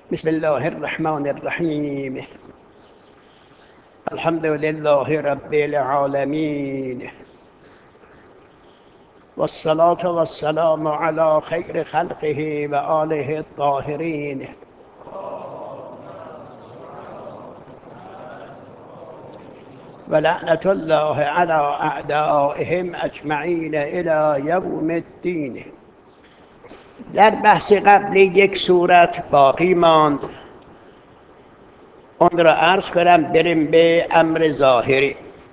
بسم الله الرحمن الرحیم. الحمد لله رب العالمین والصلاة والسلام على خیر خلقه و آله الطاهرین و لعنة الله على اعدائهم اجمعین الی یوم الدین. در بحث قبلی یک صورت باقی ماند، اون را عرض کنم بریم به امر ظاهری.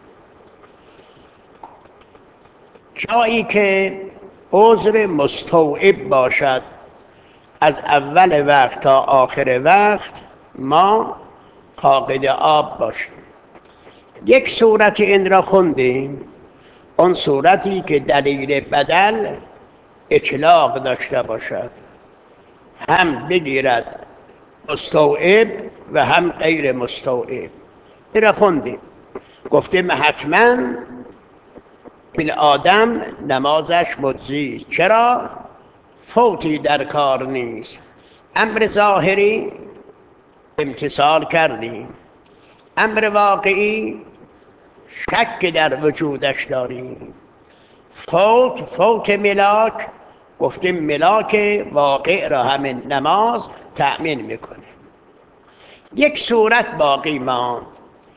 جایی که عذر مستوعب باشد از اول وقت تا آخر وقت ما فاقد آب باشیم. یک صورت این را خوندیم، اون صورتی که دلیل بدل اطلاق داشته باشد، هم بگیرد مستوعب و هم غیر مستوعب. این را خوندیم، گفتیم حتما این آدم نمازش مجزی، چرا؟ فوتی در کار نیست. امر ظاهری امتثال کردیم، امر واقعی شک در وجودش داریم. فوت ملاک، گفتیم ملاک واقع را همین نماز تأمین میکنه. یک صورت باقی ماند،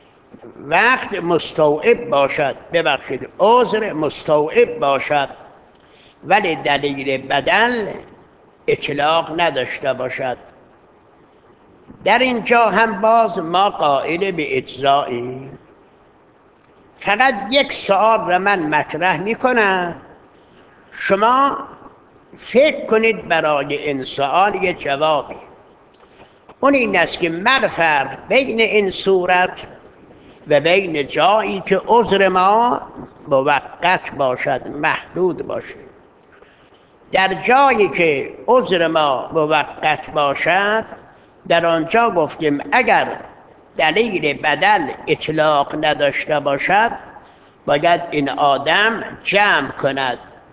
وقت مستوعب باشد، ببخشید عذر مستوعب باشد ولی دلیل بدل اطلاق نداشته باشد. در اینجا هم باز ما قائل به اجزاییم. فقط یک سوال را من مطرح میکنم، شما فکر کنید برای این سوال یه جوابی. اون این است که ما فرق بین این صورت و بین جایی که عذر ما موقت باشد، محدود باشد. در جایی که عذر ما موقت باشد، در آنجا گفتیم اگر دلیل بدل اطلاق نداشته باشد باید این آدم جمع کند،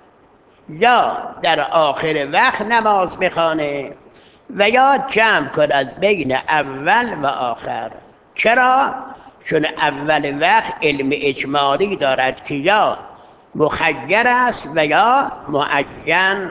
یا در آخر وقت نماز بخوانه و یا جمع کند بین اول و آخر. چرا؟ چون اول وقت علم اجمالی دارد که یا مخیر است و یا معین.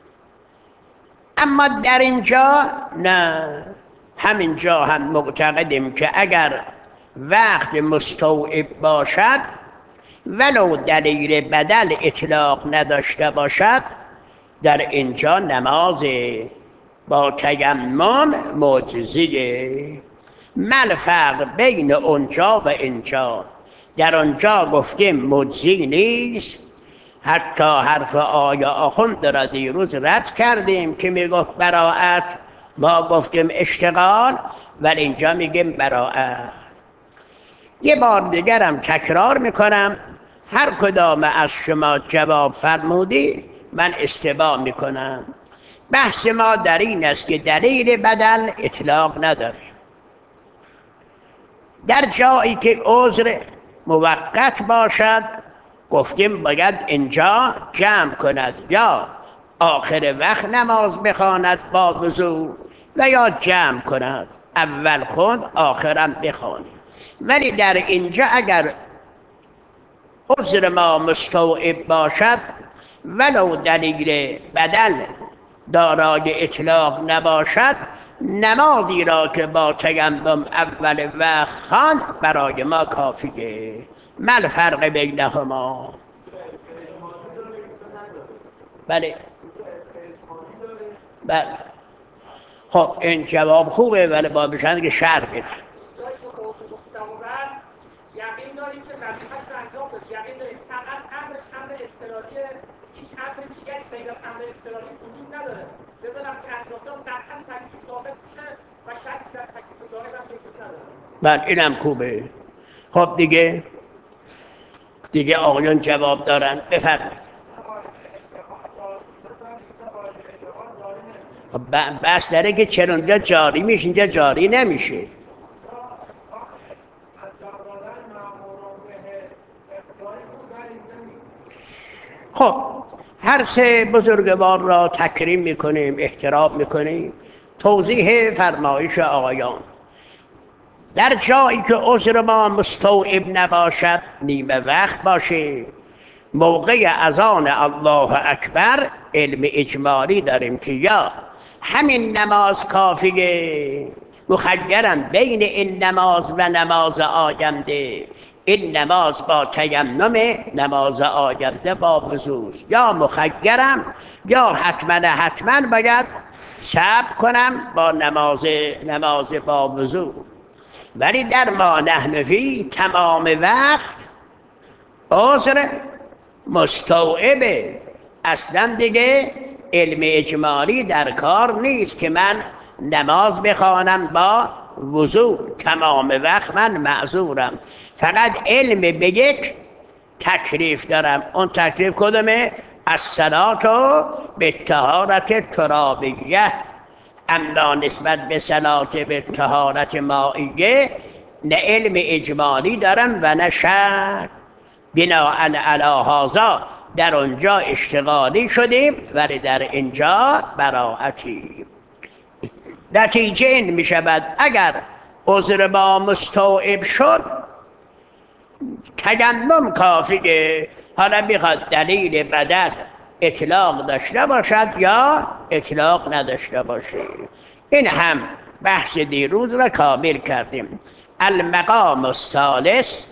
اما در اینجا نه، همینجا هم معتقدیم که اگر وقت مستوعب باشد ولو دلیل بدل اطلاق نداشته باشد، در اینجا نماز با تیمم مجزیه. ما الفرق بین اونجا و اینجا؟ در اونجا گفتیم مجزی نیست، حتی حرف آیا آخوند را دیروز رد کردیم که میگفت براءت، ما گفتیم اشتغال، ولی اینجا میگیم براءت. یه بار دیگرم تکرار میکنم، هر کدام از شما جواب فرمودی من استباع میکنم. بحث ما در این است که دلیل بدل اطلاق نداره. در جایی که عذر موقت باشد گفتیم باید اینجا جمع کند، یا آخر وقت نماز بخواند با وضو و یا جمع کند اول خود آخرم بخواند. ولی در اینجا اگر عذر ما مستوعب باشد ولو دلیل بدل دارای اطلاق نباشد، نمازی را که با تیمم اول وقت خواند برای ما کافیه. ما الفرق بینهما؟ بله بله. خب این جواب خوبه، ولی با بشند که شرط بده. یقین داریم که وظیفه‌اش رو انجام داد، یقین داریم فقط امرش امر اضطراری، هیچ امر دیگری غیر از امر اضطراری وجود نداره. لذا وقتی انجام داد قطعا تکلیف ثابت میشه و شک در تکلیف ظاهر هم وجود نداره. بله اینم خوبه. خب دیگه آقایان جواب دارن، بفرمایید. بس داره که چرا اونجا جاری میشه اینجا جاری نمیشه. خب هر سه بزرگوار را تکریم میکنیم، احترام میکنیم. توضیح فرمایش آقایان: در جایی که عذر ما مستوعب نباشد، نیمه وقت باشه، موقع اذان الله اکبر علم اجمالی داریم که یا همین نماز کافیه، مخیرم بین این نماز و نماز آینده، این نماز با تیمم، نماز آینده با وضو، یا مخیرم یا حتما باید صبر کنم با نماز با وضو. ولی در ما نحن فی تمام وقت عذر مستوعبه، اصلا دیگه علم اجمالی در کار نیست که من نماز بخوانم با وضو، تمام وقت من معذورم. فقط علم به یک تکلیف دارم. اون تکلیف کدومه؟ الصلاة بالطهارة ترابیه. اما نسبت به صلات به طهارت مائیه نه علم اجمالی دارم و نه شرع. بناء علی هذا در اونجا اشتغالی شدیم ولی در اینجا براعتی. نتیجه این می شود اگر عذر ما مستوعب شد، تیمم کافیه. حالا میخواد دلیل بدل اطلاق داشته باشد یا اطلاق نداشته باشه. این هم بحث دیروز را کامل کردیم. المقام الثالث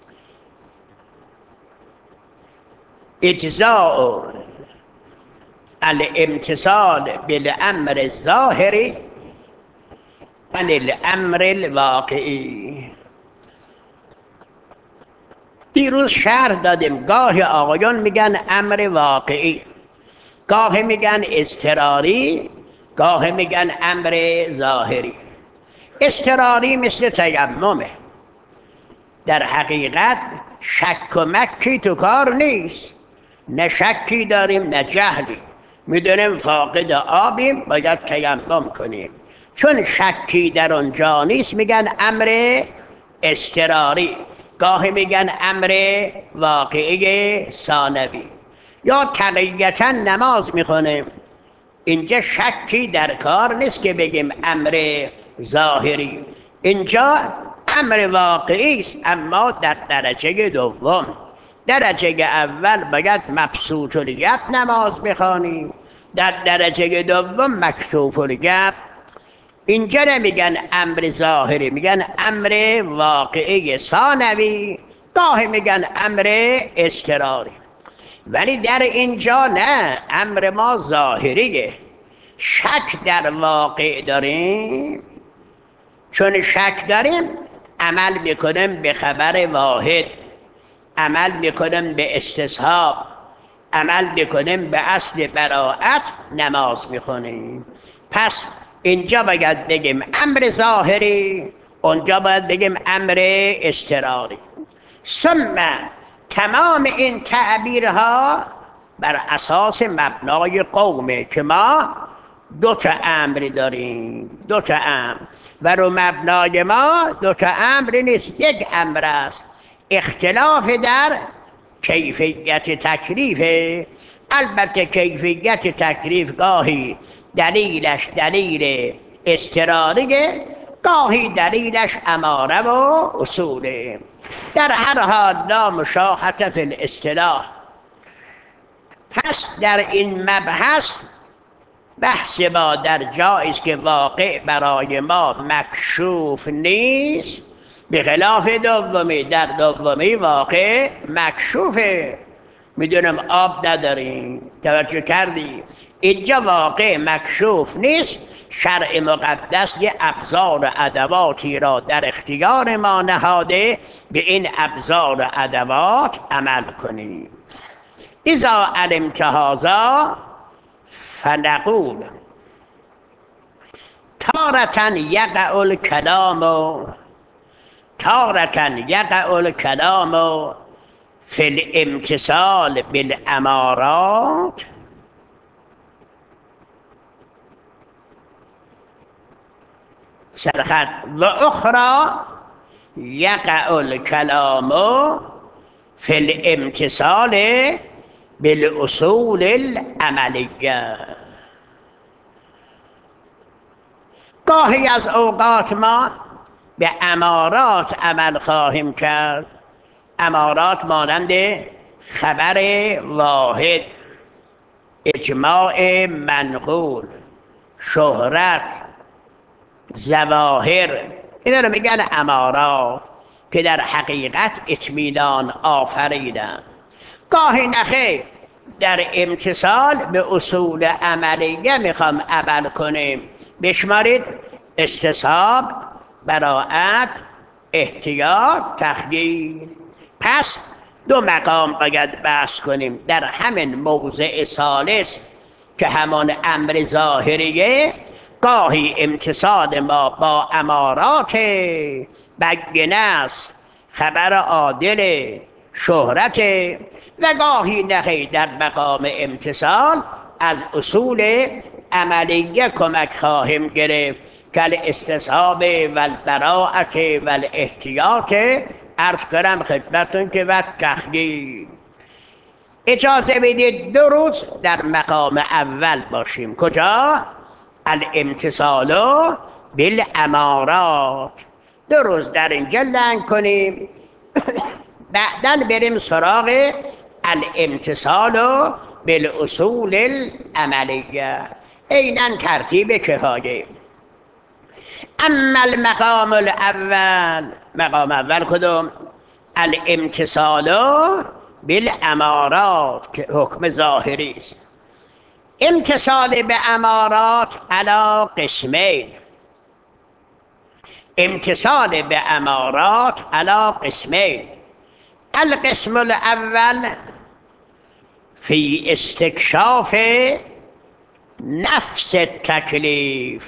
اجزاء الامتثال بالامر الظاهری عن الامر الواقعی. دیروز شرح دادیم گاهی آقایان میگن امر واقعی، گاهی میگن اضطراری، گاهی میگن امر ظاهری. اضطراری مثل تیممه، در حقیقت شک و مکی تو کار نیست، نه شکی داریم نه جهلی، میدونیم فاقد آبیم باید تیمم کنیم. چون شکی در اونجا نیست میگن امر اضطراری، گاهی میگن امر واقعی ثانوی. یا تقیتا نماز میخونیم، اینجا شکی در کار نیست که بگیم امر ظاهری، اینجا امر واقعی است اما در درجه دوم. درجه اول باید مبسوط الید نماز بخوانی، در درجه دوم مکشوف الید. اینجا نمیگن امر ظاهری، میگن امر واقعی ثانوی، گاهی میگن امر اضطراری. ولی در اینجا نه، امر ما ظاهریه. شک در واقع داریم، چون شک داریم عمل میکنیم به خبر واحد، عمل میکنیم به استصحاب، عمل میکنیم به اصل براءت، نماز میخونیم. پس اینجا باید بگیم امر ظاهری، اونجا باید بگیم امر اضطراری. ثم تمام این تعبیرها بر اساس مبنای قومه که ما دو تا امر داریم، دو تا امر، و رو مبنای ما دو تا امر نیست، یک امر است. اختلاف در کیفیت تکلیفه. البته کیفیت تکلیف گاهی دلیلش دلیل اضطراریه، گاهی دلیلش اماره و اصوله. در هر حال لا مشاحة فی الاصطلاح. پس در این مبحث بحث ما در جایی است که واقع برای ما مکشوف نیست، به خلاف دومی. در دومی واقع مکشوفه، میدونم آب نداریم، توجه کردی؟ اینجا واقع مکشوف نیست، شرع مقدس یه ابزار و ادواتی را در اختیار ما نهاده، به این ابزار و ادوات عمل کنیم. اذا علمت هذا فنقول تارة یقع الكلام فی الامتثال بالامارات سرخط و اخرى یقع الكلام فی الامتثال بالاصول العملیه. گاهی از اوقات ما به امارات عمل خواهیم کرد. امارات مانند خبر واحد، اجماع منقول، شهرت، ظواهر، اینا رو میگن امارات که در حقیقت اطمینان آفریدن. گاهی نخیر در امتصال به اصول عملیه میخوام عمل کنیم. بشمارید: استصحاب، براءت، احتیاط، تخییر. پس دو مقام باید بحث کنیم. در همین موضع ثالث که همان امر ظاهریه، گاهی امتصال ما با امارات بینه است، خبر عادل، شهرت، و گاهی نخیر در مقام امتصال از اصول عملیه کمک خواهیم گرفت که الاستصحاب و البراءت و الاحتیاط. عرض کنم خدمتتون که و تخییر. اجازه بدید 2 روز در مقام اول باشیم. کجا؟ الامتصال بالامارات. 2 روز در اینجا لنگ کنیم، بعداً بریم سراغ الامتصال بالاصول العملیه. عیناً ترتیب کفایه. اما المقام الاول، مقام اول کدوم؟ الامتصال بالامارات که حکم ظاهری است. امتصال به امارات علی قسمین. امتصال به امارات علی قسمین. القسم الاول فی استکشاف نفس التکلیف.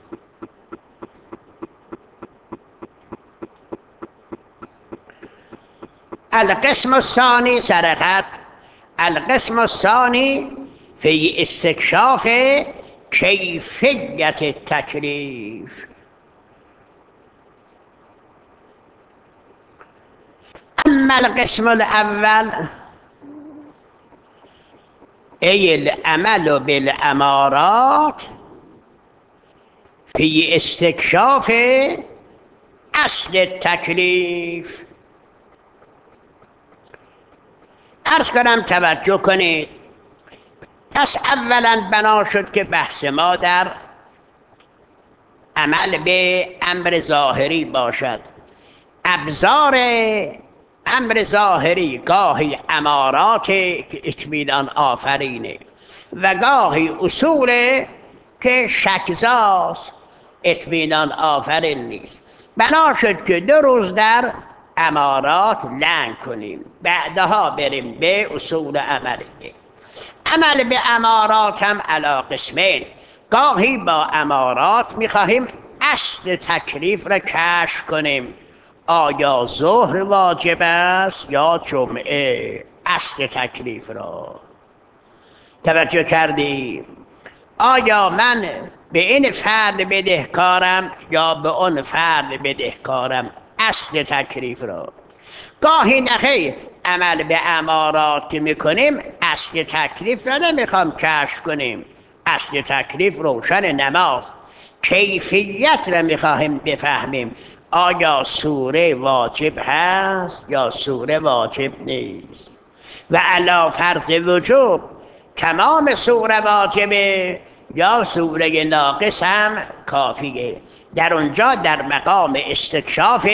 القسم الثانی سرخط. القسم الثانی فی استکشاف کیفیت التکلیف. اما القسم الاول ای العمل بالامارات فی استکشاف اصل التکلیف. عرض کنم توجه کنید. پس اولا بنا شد که بحث ما در عمل به امر ظاهری باشد. ابزار امر ظاهری گاهی امارات که اطمینان آفرینه و گاهی اصول که شکزاست، اطمینان آفرین نیست. بنا شد که 2 روز در امارات لنگ کنیم، بعدها بریم به اصول عملیه. عمل به امارات هم علی قسمین. گاهی با امارات میخواهیم اصل تکلیف را کشف کنیم. آیا ظهر واجب است یا جمعه؟ اصل تکلیف را توجه کردیم. آیا من به این فرد بدهکارم یا به اون فرد بدهکارم؟ اصل تکلیف را. گاهی نخیر عمل به امارات که میکنیم اصل تکلیف را نمیخوام کشف کنیم. اصل تکلیف روشن نماز، کیفیت را میخواهیم بفهمیم. آیا سوره واجب هست یا سوره واجب نیست؟ و علی فرض وجوب تمام سوره واجبه یا سوره ناقص هم کافیه. در اونجا در مقام استکشاف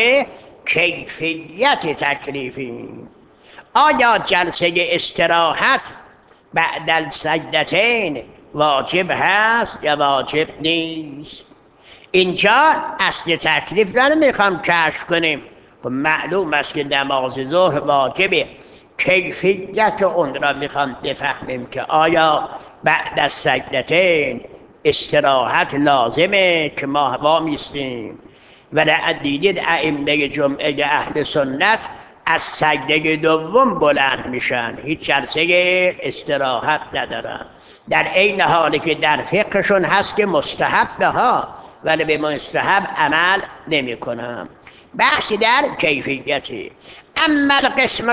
کیفیت تکلیفی. آیا جلسه استراحت بعد السجدتین واجب هست یا واجب نیست؟ اینجا اصل تکلیف را نمیخوام کشف کنیم. معلوم است که نماز ظهر واجبه، کیفیت اون را میخوام بفهمیم که آیا بعد از سجدتین استراحت لازمه که ما هوا میستیم. و دیدید ائمه جمعه اهل سنت از سجده دوم بلند میشن، هیچ جلسه استراحت ندارن، در عین حالی که در فقهشون هست که مستحب ها، ولی به مستحب عمل نمی کنم. بحث در کیفیتی. اما القسم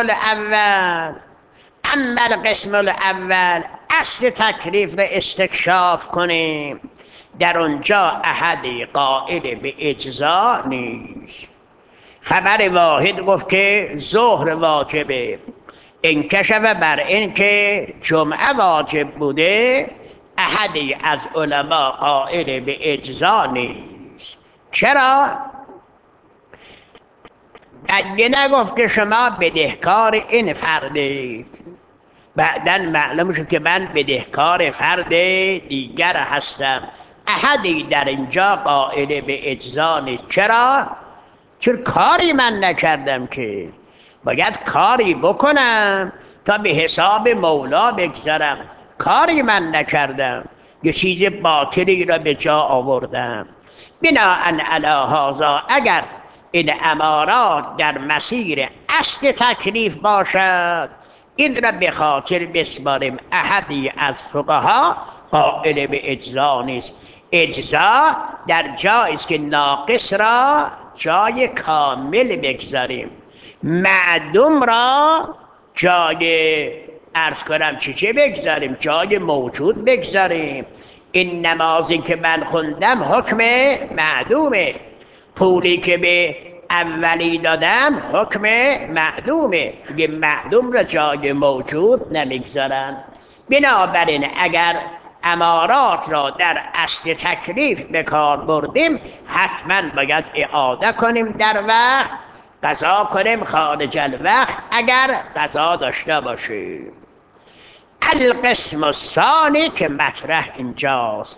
الاول اصل تکلیف را استکشاف کنیم. در آنجا احدی قائل به اجزا نیست. خبر واحد گفت که ظهر واجبه، انکشف بر این که جمعه واجب بوده، احدی از علما قائل به اجزا نیست. چرا؟ اگه نگفت که شما بدهکار این فردید، بعداً معلوم شد که من بدهکار فرد دیگر هستم. احدی در اینجا قائل به اجزا نیست. چرا؟ چون کاری من نکردم، که باید کاری بکنم تا به حساب مولا بگذارم. کاری من نکردم، یه چیز باطلی را به جا آوردم. بناءً علی هذا اگر این امارات در مسیر اصل تکلیف باشد، این را به خاطر بسپاریم احدی از فقها قائل به اجزا نیست. اجزا در جایی است که ناقص را جای کامل بگذاریم، معدوم را جای عرض کنم چه بگذاریم، جای موجود بگذاریم. این نمازی که من خوندم حکم معدومه، پولی که به اولی دادم حکم معدومه، یه معدوم را جای موجود نمیگذارن. بنابراین اگر امارات را در اصل تکلیف به کار بردیم، حتما باید اعاده کنیم در وقت، قضا کنیم خارج الوقت اگر قضا داشته باشیم. القسم الثانی که مطرح اینجاست،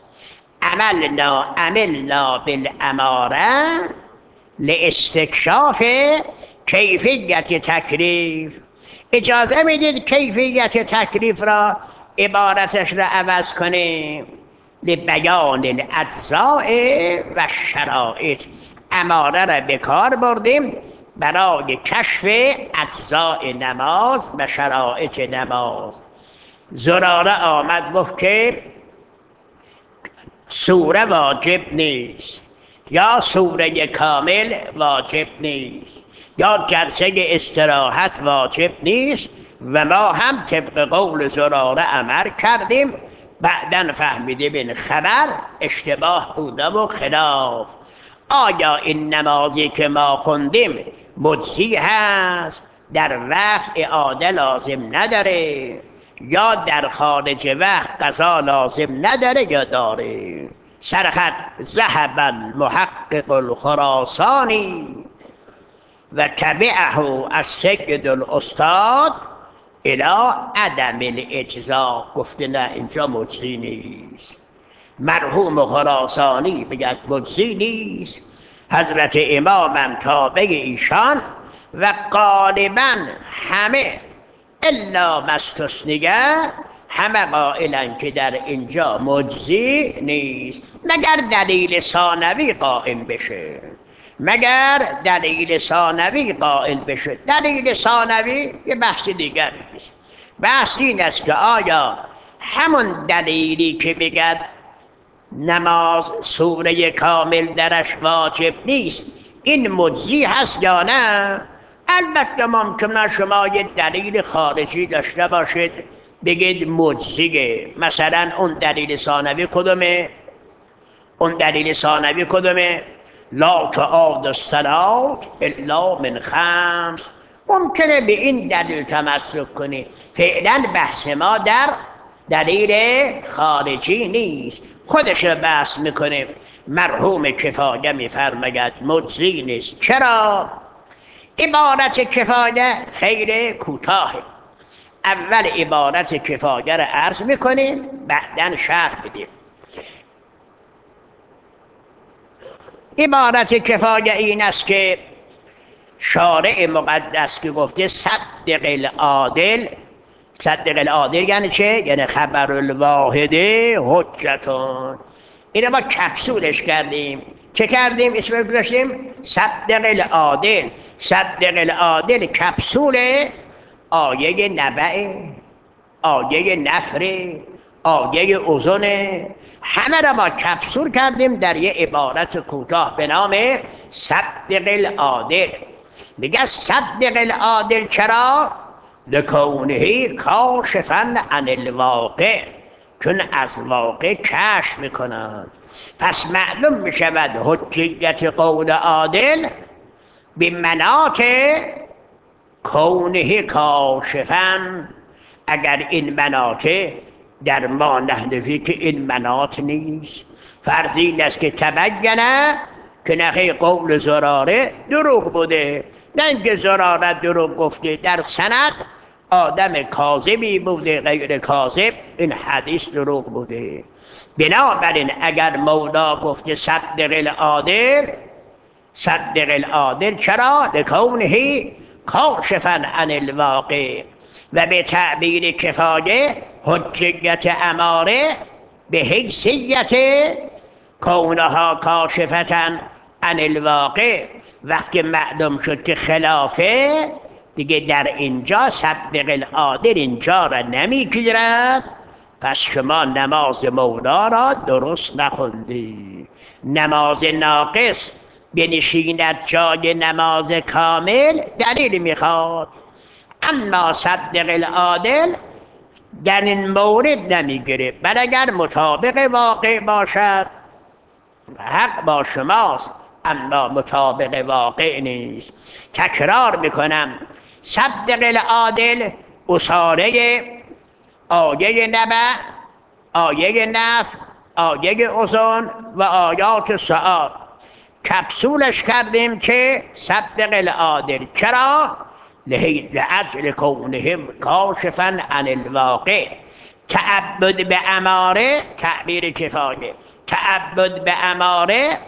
عملنا بالاماره لاستکشاف کیفیت تکلیف. اجازه میدید کیفیت تکلیف را عبارتش را عوض کنیم، لبیان الاجزاء و شرایط. اماره را به کار بردیم برای کشف اجزاء نماز و شرایط نماز. زراره آمد گفت که سوره واجب نیست، یا سوره کامل واجب نیست، یا جلسه استراحت واجب نیست، و ما هم طبق قول زراره عمل کردیم. بعداً فهمیدیم این خبر اشتباه بوده و خلاف. آیا این نمازی که ما خوندیم مجزی هست، در وقت اعاده لازم نداره، یا در خارج وقت قضا لازم نداره یا داره؟ سرخط ذهب المحقق الخراسانی و تبعه السید الاستاد الی عدم الاجزا. گفته نه اینجا مجزی نیست. مرحوم خراسانی بگه مجزی نیست، حضرت امامم تابع ایشان، و غالبا همه الا مستثنیه همه قائلن که در اینجا مجزی نیست، مگر دلیل ثانوی قائم بشه، مگر دلیل ثانوی قائل بشه. دلیل ثانوی یه بحث دیگر نیست. بحث این است که آیا همون دلیلی که بگد نماز سوره کامل درش واجب نیست این مجزی هست یا نه؟ البته ممکنه شما یه دلیل خارجی داشته باشید بگید مجزیه. مثلا اون دلیل ثانوی کدومه؟ اون دلیل ثانوی کدومه؟ لا تعاد الصلاة الا من خمس. ممکنه به این دلیل تمسک کنی. فعلا بحث ما در دلیل خارجی نیست، خودش بحث میکنه. مرحوم کفایه میفرماید مجزی نیست. چرا؟ عبارت کفایه خیلی کوتاه، اول عبارت کفایه را عرض میکنیم بعداً شرح بدیم. عبارت کفایه این است که شارع مقدس که گفته صدق العادل. صدق العادل یعنی چه؟ یعنی خبر الواحده حجتون. اینو ما کپسولش کردیم. چه کردیم؟ اسمش گذاشتیم صدق العادل. صدق العادل کپسول آیه نبع، آیه نفر، آیه اذن، همه را ما کپسول کردیم در یه عبارت کوتاه به نام صدق العادل. میگه صدق العادل چرا؟ لکونه کاشفا عن الواقع، چون از واقع کشف میکنند. پس معلوم می شود حجیت قول عادل به مناط کونه کاشفا. اگر این مناط در ما نحنفی که این مناط نیست، فرض این است که تبینه که نخی قول زراره دروغ بوده، نه اینکه زراره دروغ گفته، در سند آدم کاذبی بوده غیر کاذب، این حدیث دروغ بوده. بنابراین اگر مولا گفته صدق العادل، صدق العادل چرا؟ لکونه کاشفا عن الواقع. و به تعبیر کفایه حجیت اماره به حیثیت کونها کاشفتا عن الواقع. وقتی معلوم شد که خلافه، دیگه در اینجا صدق العادل اینجا را نمیگیرد. پس شما نماز مولا را درست نخوندی. نماز ناقص بنشیند جای نماز کامل دلیل میخواد، اما صدق العادل در این مورد نمیگیره. بل اگر مطابق واقع باشد حق با شماست، اما مطابق واقع نیست. تکرار میکنم، صدق العادل اصاره آیه نبع، آیه نفع، آیه اذن و آیات سؤال کپسولش کردیم که صدق العادل. چرا؟ لأجل کونهم کاشفا عن الواقع. تعبد به اماره تعبیر کفایه، تعبد به اماره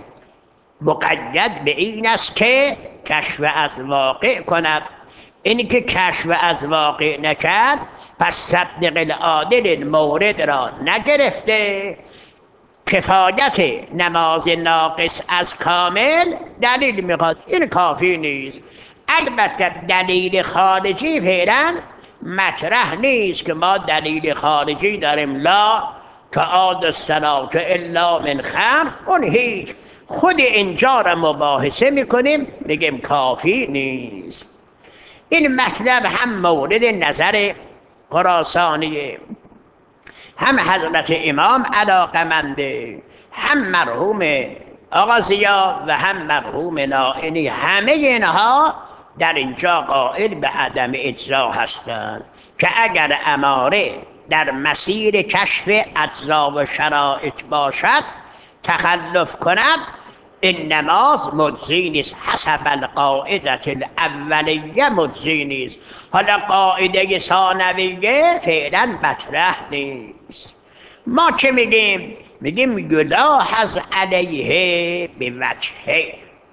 مقید به این است که کشف از واقع کند. اینی که کشف از واقع نکرد پس صدق العادل مورد را نگرفته. کفایت نماز ناقص از کامل دلیل میخواد، این کافی نیست. البته دلیل خارجی فعلا مطرح نیست که ما دلیل خارجی داریم، لا تعاد الصلاة الا من خمس، اون هیچ. خود اینجا را مباحثه میکنیم میگیم کافی نیست. این مطلب هم مورد نظر خراسانیه، هم حضرت امام علاقمنده، هم مرحوم آقا ضیا و هم مرحوم نائینی. همه اینها در اینجا قائل به عدم اجزا هستند که اگر اماره در مسیر کشف اجزا و شرائط باشد تخلف کند، این نماز مجزی نیست. حسب القاعدة الاولیه مجزی نیست. حالا قاعده ثانویه فعلا مطرح نیست. ما چه میگیم؟ میگیم یلاحظ علیه به وجهه.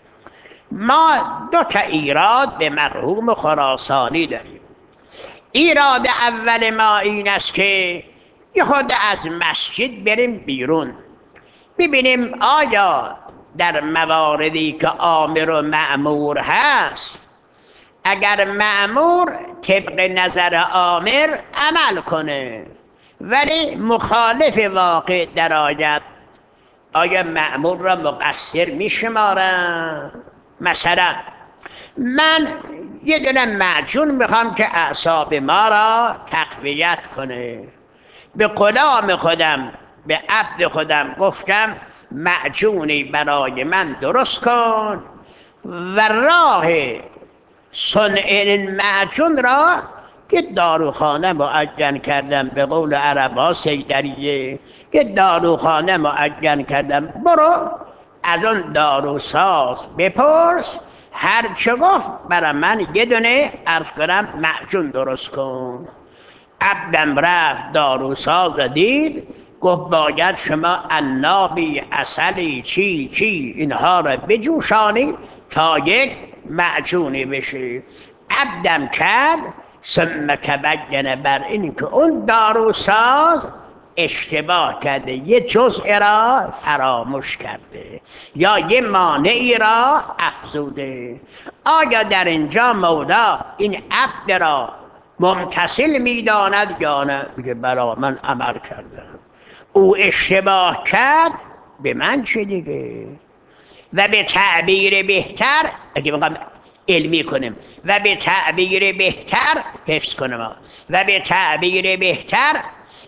ما دو تا ایراد به مرحوم خراسانی داریم. ایراد اول ما این است که یه خود از مسجد بریم بیرون ببینیم آیا در مواردی که آمر و مأمور هست، اگر مأمور طبق نظر آمر عمل کنه ولی مخالف واقع درآید، آیا مأمور را مقصر میشمارن؟ مثلا من یه دونه معجون میخوام که اعصاب ما را تقویت کنه، به غلام خودم به عبد خودم گفتم معجونی برای من درست کن و راه صنع این معجون را که داروخانه معین کردم، به قول عربا سیدریه، که داروخانه معین کردم، برو از اون داروساز بپرس، هر چه گفت برای من یه دونه عرض کنم معجون درست کن. عبدم رفت داروساز دید، گفت باید شما عنابی، عسلی، چی چی اینها را بجوشانی تا یک معجونی بشه. عبدم کرد، ثم تبین بر این که اون داروساز اشتباه کرده، یه جزء را فراموش کرده یا یه مانعی را افزوده. آیا در اینجا مولا این عبد را ممتثل میداند یا نه؟ میگه برا من عمل کردم، او اشتباه کرد، به من چه دیگه؟ و به تعبیر بهتر، اگه بخوام علمی کنیم، و به تعبیر بهتر حفظ کنم، و به تعبیر بهتر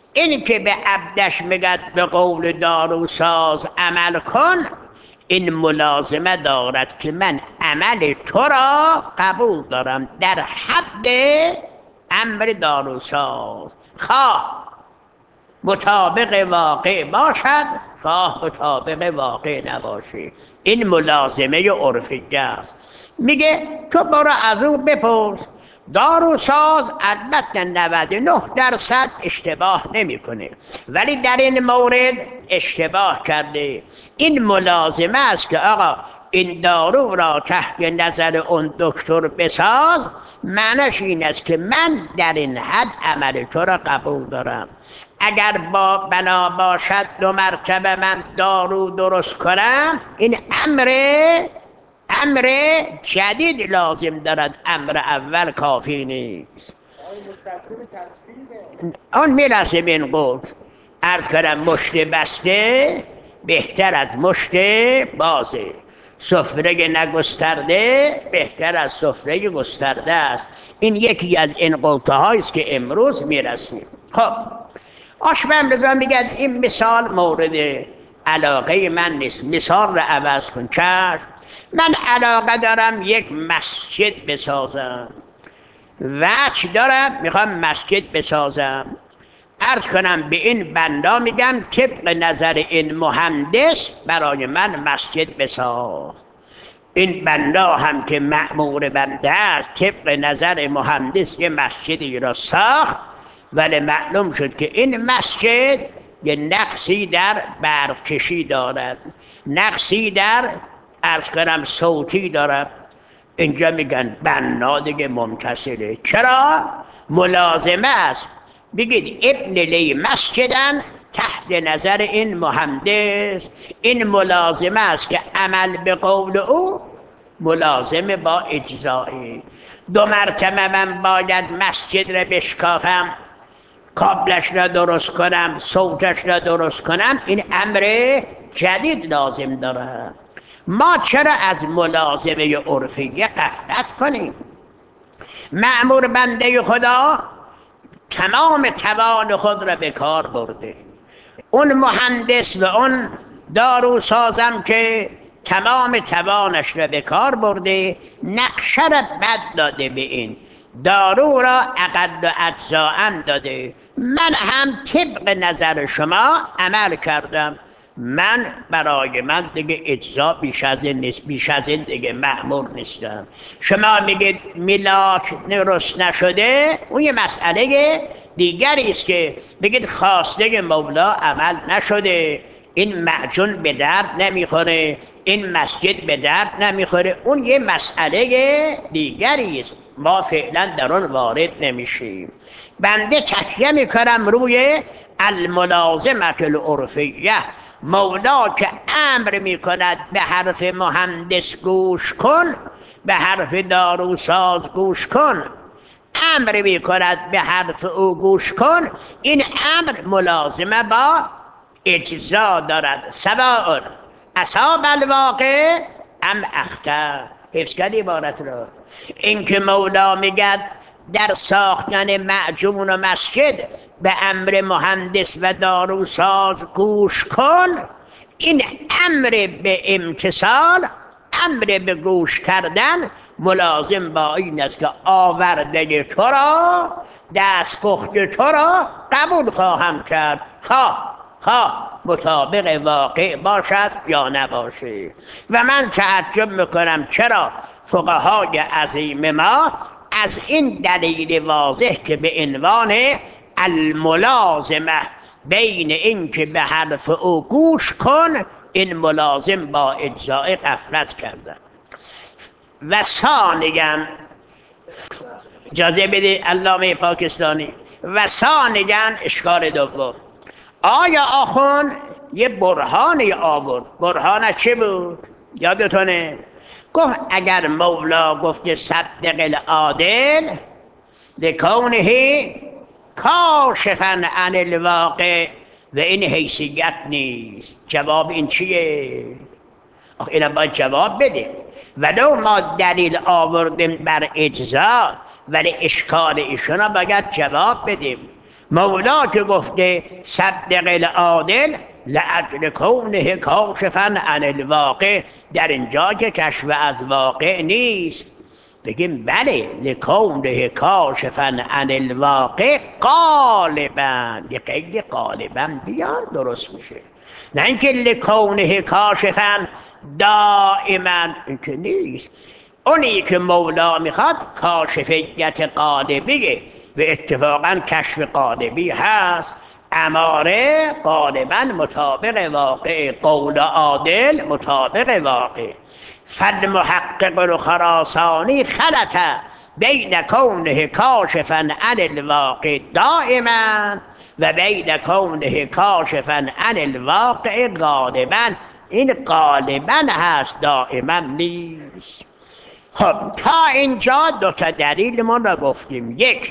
این که به عبدش میگد به قول داروساز عمل کن، این ملازمه دارد که من عمل تو را قبول دارم در حد امر داروساز، خواه مطابق واقع باشد خواه مطابق واقع نباشه. این ملازمه عرفیه است. میگه تو برو از او بپرس. داروساز البته 99% اشتباه نمیکنه، ولی در این مورد اشتباه کرده. این ملازمه است که آقا این دارو را تحت نظر اون دکتر بساز، معنیش این است که من در این حد عمل تو را قبول دارم. اگر با بنا باشد 2 مرتبه من دارو درست کنم، این امر جدید لازم دارد، امر اول کافی نیست. آن میرسه به این قول. عرض کنم مشت بسته بهتر از مشت بازه، سفره نگسترده بهتر از سفره گسترده است. این یکی از این قلطه هاییست که امروز میرسیم. خب آشمم رضا میگه این مثال مورد علاقه من نیست، مثال رو عوض کن. چشم، من علاقه دارم یک مسجد بسازم، وجه دارم میخوام مسجد بسازم. عرض کنم به این بندا میگم طبق نظر این مهندس برای من مسجد بساز. این بندا هم که مأمور بنده است طبق نظر مهندس یه مسجدی را ساخت، ولی معلوم شد که این مسجد یه نقصی در برق کشی دارد، نقصی در عرض کنم صوتی دارد. اینجا میگن بنا دیگه ممتثله. چرا؟ ملازمه است. بگید ابن لی مسجدن تحت نظر این مهندس، این ملازمه است که عمل به قول او ملازمه با اجزایی. 2 مرتبه من باید مسجد را بشکافم، کابلش را درست کنم، صوتش را درست کنم، این امر جدید لازم داره. ما چرا از ملازمه عرفیه غفلت کنیم؟ مأمور بنده خدا تمام توان خود را به کار برده، اون مهندس و اون داروسازم که تمام توانش را به کار برده، نقشه را بد داده، به این دارو را اقل و اجزاء داده. من هم طبق نظر شما عمل کردم، من برای من دیگه اجزا بیش از این نیست، بیش از این دیگه مأمور نیستم. شما میگید میلاک درست نشده، اون یه مسئله دیگری است که بگید خواسته مولا عمل نشده، این معجون به درد نمیخوره، این مسجد به درد نمیخوره، اون یه مسئله دیگری است، ما فعلا در اون وارد نمیشیم. بنده تکیه میکنم روی الملازمة العرفیه. مولا که امر میکند به حرف مهندس گوش کن، به حرف داروساز گوش کن، امر میکند به حرف او گوش کن، این امر ملازمه با اجزا دارد. سواء اصاب الواقع ام اخطا. حفظ کرد عبارت را. این که مولا میگد در ساختن معجون و مسجد به امر مهندس و داروساز گوش کن، این امر به امتثال، امر به گوش کردن ملازم با این است که آورده تو را، دستپخت تو را قبول خواهم کرد، خواه مطابق واقع باشد یا نباشه. و من تعجب میکنم چرا فقهای عظیم ما از این دلیل واضح که به عنوان الملازمه بین این که به حرف او گوش کن، این ملازم با اجزای غفلت کرده. و ثانیاً اجازه بده علامه پاکستانی، و ثانیاً اشکال دوم، آیا آخوند یه برهانی آورد. برهانش چه بود؟ یادتونه؟ گفت اگر مولا گفت صدق العادل لکونه کاشفا عن الواقع، و این حیثیت نیست. جواب این چیه؟ آخه اینا باید جواب بده. ولو ما دلیل آوردیم بر اجزا، ولی اشکال ایشونا باید جواب بدیم. مولا که گفته صدق العادل لأجل کونه کاشفا عن الواقع، در اینجا که کشف از واقع نیست بگیم بله لکونه کاشفا عن الواقع غالبا، یه قید غالبا بیار درست میشه، نه اینکه لکونه کاشفا دائما، این که نیست. اونی که مولا میخواد کاشفیت غالبیه و اتفاقا کشف غالبی هست. اماره غالبا مطابق واقع، قول عادل مطابق واقع. فالمحقق الخراسانی خلط بین کونه کاشفا عن الواقع دائما و بین کونه کاشفا عن الواقع غالبا. این غالبا هست، دائما نیست. خب تا اینجا دو تا دلیل ما را گفتیم. یک،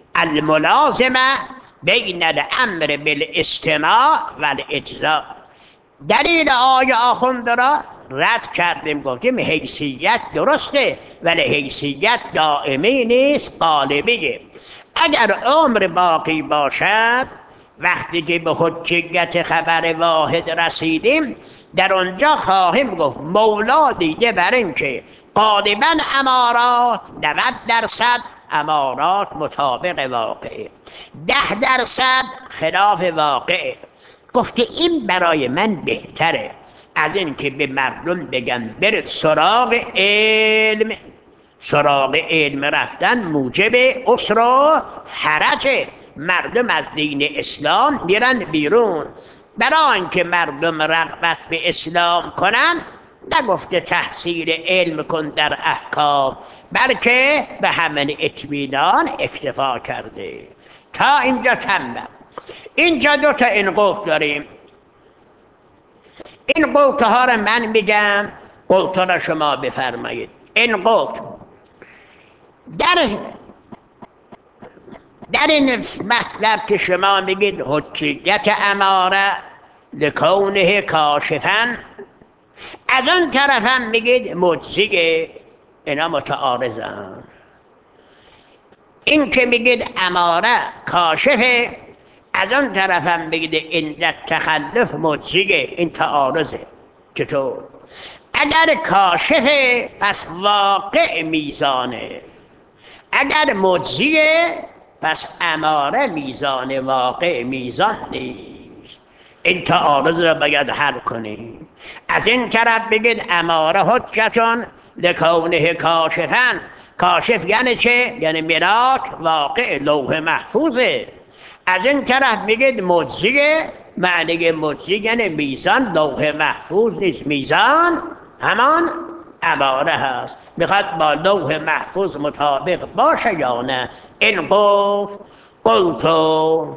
الملازمه بین الامر بالاستماع و الاجزا. دلیل آیه آخوند را رد کردیم، گفتیم حیثیت درسته ولی حیثیت دائمی نیست، غالبیه. اگر عمر باقی باشد، وقتی که به حجیت خبر واحد رسیدیم در اونجا خواهیم گفت مولا دیده بر این که غالبا امارات 90% امارات مطابق واقعه، 10% خلاف واقعه. گفته این برای من بهتره از این که به مردم بگم برید سراغ علم. سراغ علم رفتن موجب عسر و حرجه. مردم از دین اسلام میرن بیرون. برای اینکه مردم رغبت به اسلام کنن نگفته تحصیل علم کن در احکام، بلکه به همین اطمینان اکتفا کرده. تا اینجا تمام. اینجا دو تا انقوط داریم. این قوطه ها رو من میگم، قوطه را شما بفرمایید. این قوط در این مطلب که شما میگید حجیت اماره لکونه کاشفا، از اون طرف هم میگید مجزیه، اینا متعارضن. این که میگید اماره کاشفه، از اون طرف هم بگید این تخلف مجزیه، این تعارضه. چطور؟ اگر کاشفه پس واقع میزانه، اگر مجزیه پس اماره میزان، واقع میزان نیست. این تعارض را باید حل کنیم. از این طرف بگید اماره حجتون لکونه کاشفن. کاشف یعنی چه؟ یعنی ملاک، واقع، لوح محفوظه. از این طرف میگید مجزیه، معنی مجزی یعنی میزان، لوح محفوظ نیست، میزان همان اماره هست. میخواد با لوح محفوظ مطابق باشه یا نه؟ این قلتو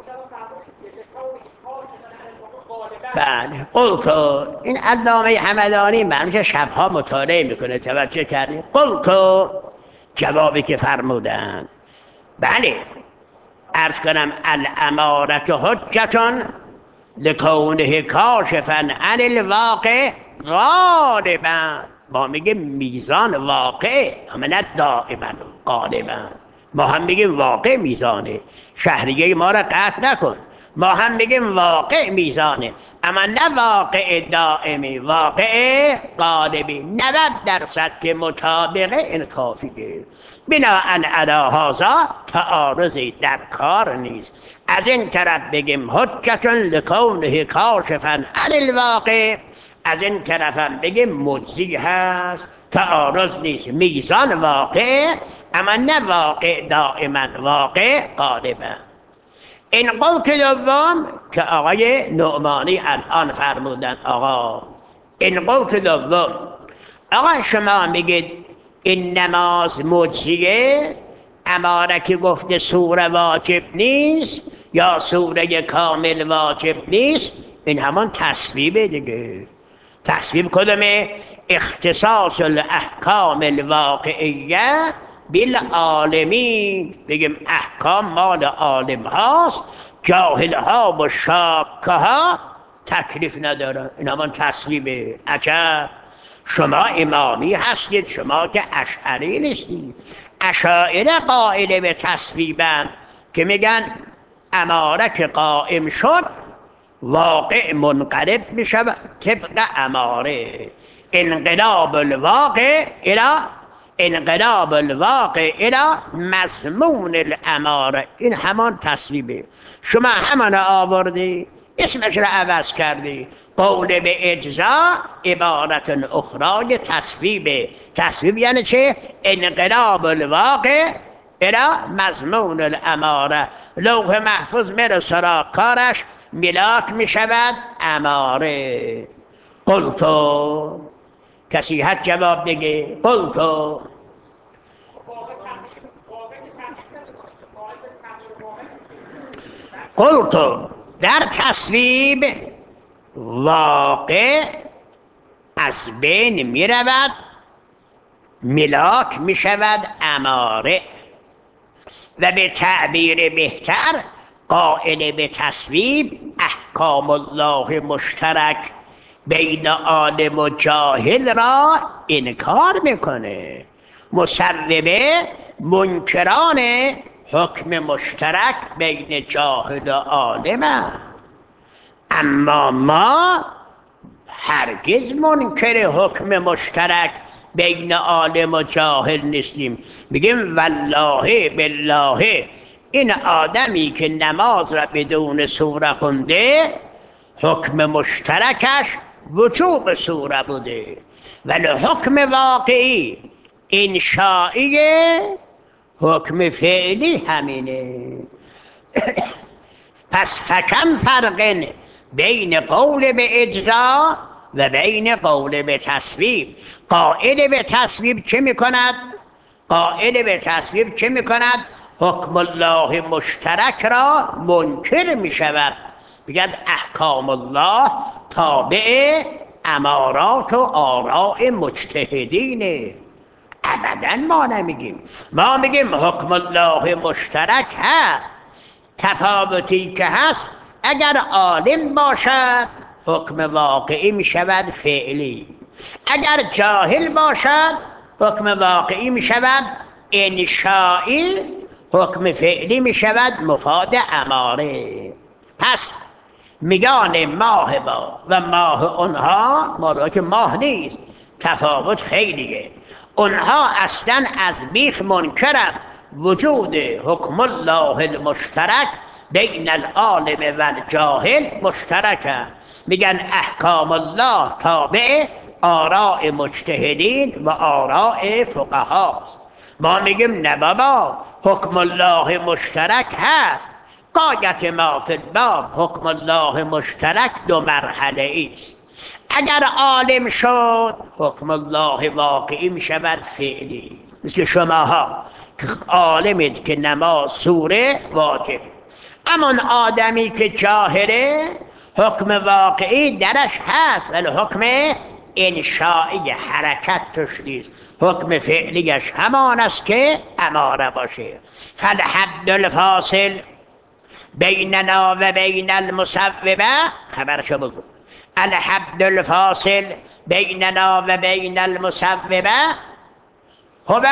بله قلتو. این علامه همدانی منوش شبها مطالعه میکنه، توجه کردیم. قلتو جوابی که فرمودن، بله عرض کنم الامارت حجتون لکونه کاشفا عن الواقع غالبا. ما میگیم میزان واقع، اما نه دائما غالبا. ما هم میگیم واقع میزانه، شهریه ما را قطع نکن. ما هم میگیم واقع میزانه، اما نه واقع دائمی، واقع غالبی. 90% که مطابقه این کافیه. بناءً علی هذا تعارضی در کار نیست. از این طرف بگیم حجت لکونه کاشفا عن الواقع، از این طرف هم بگیم مجزی هست، تعارض نیست. میزان واقع، اما نه واقع دائما، واقع غالبا. این قول دوم که آقای نعمانی الان فرمودن، آقا این قول دوم، آقا شما میگید این نماز مجزیه، اماره که گفته سوره واجب نیست یا سوره کامل واجب نیست، این همان تصویبه دیگه. تصویب کدومه؟ اختصاص الاحکام الواقعیه بالعالمین. بگیم احکام مال عالم هاست، جاهل ها و شاکه ها تکلیف ندارن. این همان تصویبه. عجب، شما امامی هستید، شما که اشعری نیستید. اشاعره قائل به تصویبن که میگن اماره که قائم شد واقع منقلب می شود طبق اماره. انقلاب الواقع الى مضمون الاماره. این همان تصویبه. شما همان آوردی اسمش را عوض کردی. قول به اجزا عبارت اخرى تصویبه. تصویب یعنی چه؟ انقلاب الواقع الى مضمون الاماره. لوح محفوظ میره سراغ کارش، ملاک می شود اماره. قلتو، کسی حد جواب بگه. قلتو قلتو در تصویب واقع از بین می رود، ملاک می شود اماره. و به تعبیر بهتر قائل به تصویب احکام الله مشترک بین عالم و جاهل را انکار میکنه. مصوبه منکران حکم مشترک بین جاهل و عالم. اما ما هرگز منکر حکم مشترک بین عالم و جاهل نیستیم. میگیم والله بالله این آدمی که نماز را بدون سوره خونده حکم مشترکش وجوب سوره بوده، ولی حکم واقعی انشائی حکم فعلی همینه. پس فکم فرق بین قول به اجزا و بین قول به تصویب. قائل به تصویب چه میکند؟ قائل به تصویب چه میکند؟ حکم الله مشترک را منکر میشود. بگد احکام الله تابع امارات و آراء مجتهدینه. ابدا ما نمیگیم. ما میگیم حکم الله مشترک هست. تفاوتی که هست اگر عالم باشد حکم واقعی می شود فعلی، اگر جاهل باشد حکم واقعی می شود انشائی، حکم فعلی می شود مفاد اماره. پس میان ماه با و ماه اونها، ما که ماه نیست، تفاوت خیلیه. اونها اصلا از بیخ منکرند وجود حکم الله المشترک بین العالم و الجاهل مشترکه. میگن احکام الله تابع آراء مجتهدین و آراء فقهاست. ما میگیم نه بابا، حکم الله مشترک هست. غایت ما فی الباب حکم الله مشترک دو مرحله است. اگر عالم شد حکم الله واقعی می شود فعلی. مثل شماها که عالمید که نماز سوره واجب، اما آدمی که جاهله حکم واقعی درش هست ولی حکم انشائی حرکت توش نیست. حکم فعلیش همان است که اماره باشه. فالحد الفاصل بیننا و بین المصوبه، خبرشو بگو. الحد الفاصل بیننا و بین المصوبه هو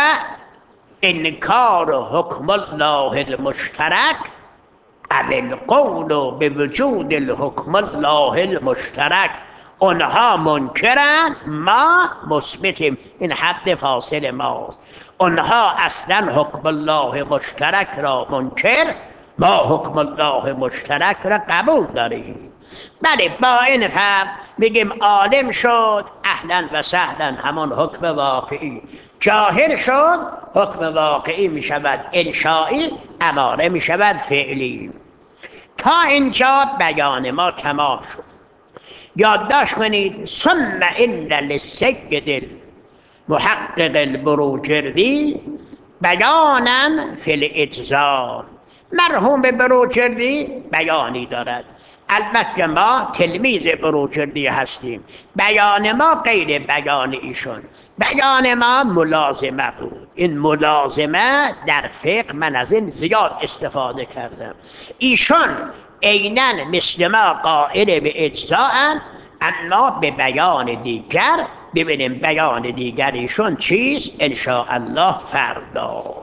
انکار حکم الله المشترک او القول به وجود الحکم الله المشترک. اونها منکرن، ما مثبتیم. این حد فاصل ماست. اونها اصلا حکم الله مشترک را منکر، ما حکم الله مشترک را قبول داریم. بله با این فهم میگیم عالم شد اهلا و سهلا همون حکم واقعی، جاهل شد حکم واقعی می شود انشائی، اماره می شود فعلی. تا اینجا بیان ما تمام شد. یادداشت کنید ثم ان للسید محقق البروجردی بیانا فی الاجزا. مرحوم بروجردی بیانی دارد. البته ما تلمیذ بروجردی هستیم، بیان ما غیر بیان ایشون. بیان ما ملازمه بود. این ملازمه در فقه من از این زیاد استفاده کردم. ایشون عیناً مثل ما قائل به اجزاء، اما به بیان دیگر. ببینیم بیان دیگر ایشون چیست ان شاء الله فردا.